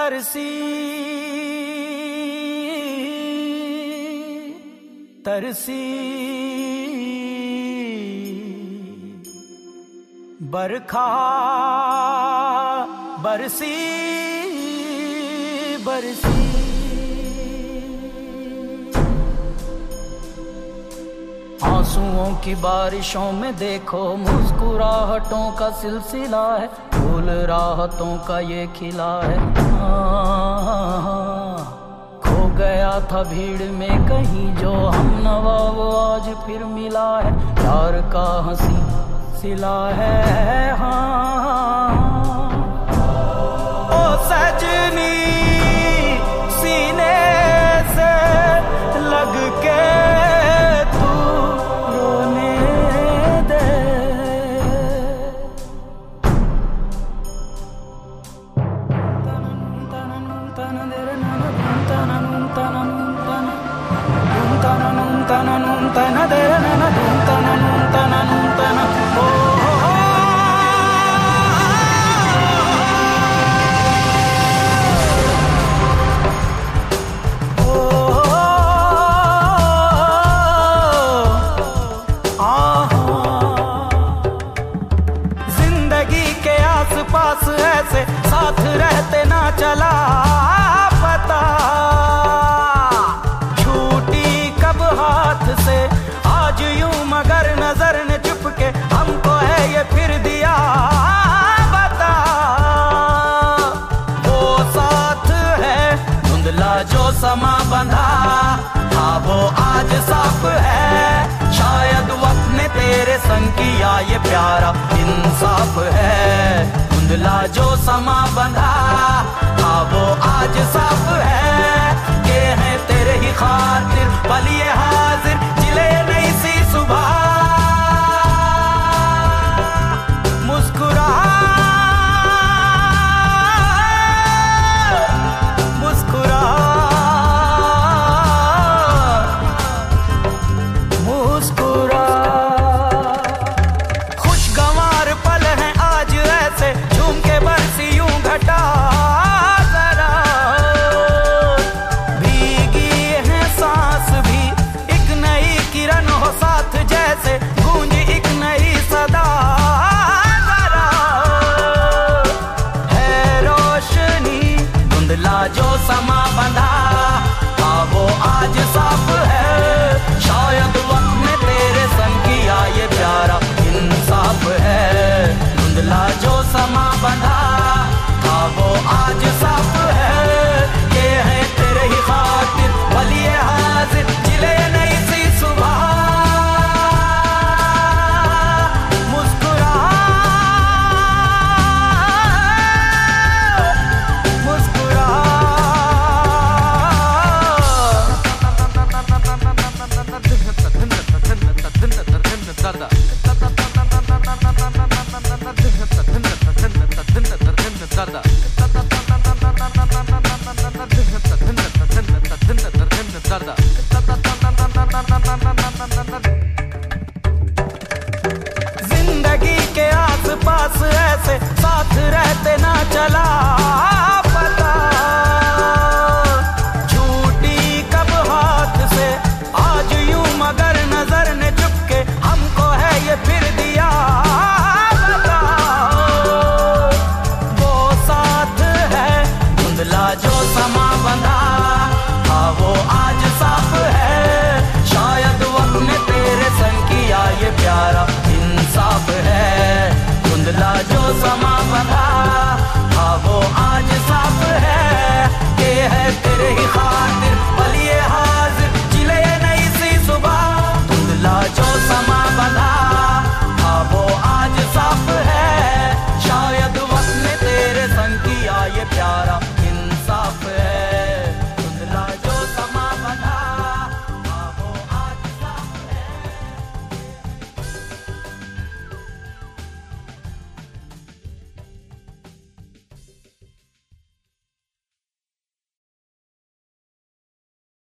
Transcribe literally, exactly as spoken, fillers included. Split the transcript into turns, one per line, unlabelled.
तरसी तरसी बरखा बरसी बरसी। आंसुओं की बारिशों में देखो मुस्कुराहटों का सिलसिला है, फूल राहतों का ये खिला है। खो गया था भीड़ में कहीं जो हम नवा वो आज फिर मिला है, प्यार का हंसी सिला है। हाँ ओ सजनी सीने से लग के पास ऐसे साथ रहते ना चला पता, छूटी कब हाथ से आज यूं मगर नजर ने चुप के हमको है ये फिर दिया बता। वो साथ है धुंधला जो समा बंधा था वो आज साफ है, शायद वक्त ने तेरे संग किया ये प्यारा इंसाफ है। धुंधला जो समा बंधा था वो आज साफ है, के हैं तेरे ही खातिर पलिए हाजिर